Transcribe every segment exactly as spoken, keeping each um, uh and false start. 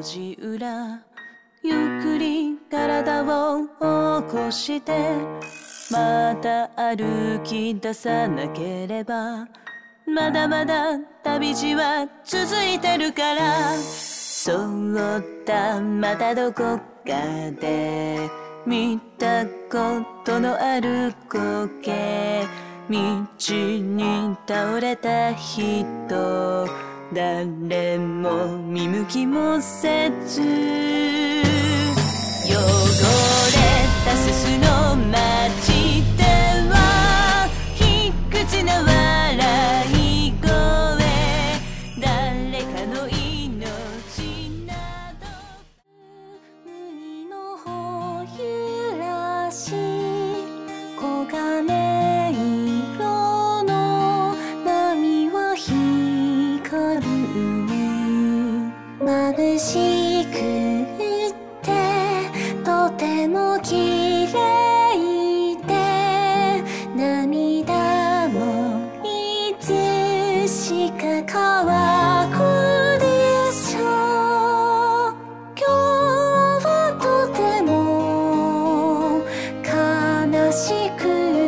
路地裏ゆっくり体を起こしてまた歩き出さなければまだまだ旅路は続いてるからそうだまたどこかで見たことのある光景道に倒れた人誰も見向きもせず汚れたすすの街では卑屈な笑い声誰かの命など海の方揺らし黄金色の波は光る眩しくってとても綺麗で涙もいつしか乾くでしょう今日はとても悲しく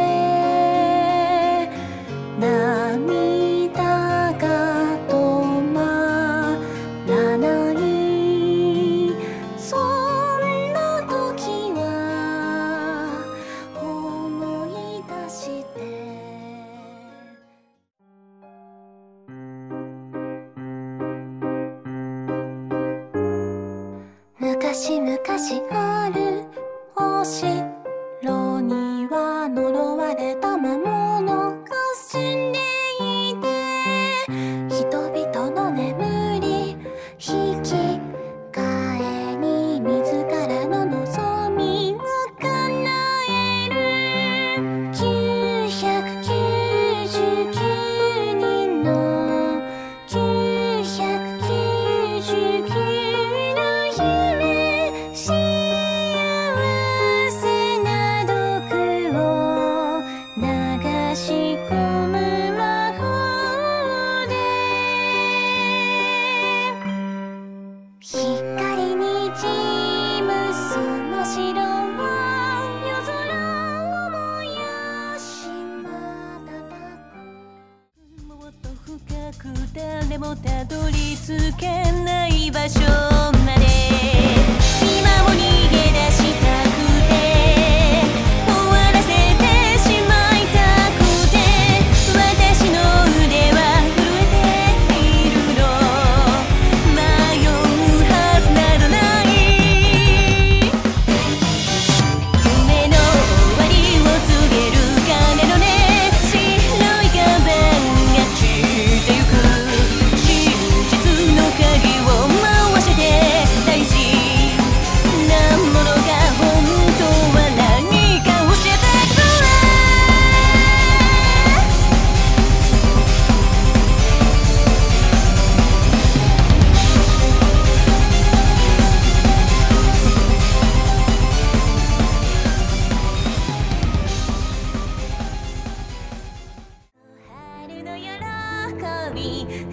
て涙が止まらないそんな時は思い出して昔々あるお城には呪われた魔物が住んでいて人々の眠り引き換えに自らの望みを叶えるきゅうひゃくきゅうじゅうきゅうにんのきゅうひゃくきゅうじゅうきゅうの夢幸せな毒を流し込む魔法で光にじむその城は夜空を燃やし瞬くもっと深く誰もたどり着けない場所まで今も逃げ出したくて終わらせてしまいたくて私の腕は震えているの迷うはずなどない夢の終わりを告げる鐘の音白いカバンが散ってゆく真実の鍵を回して大事なものが本当は何か教えてくれ春の喜び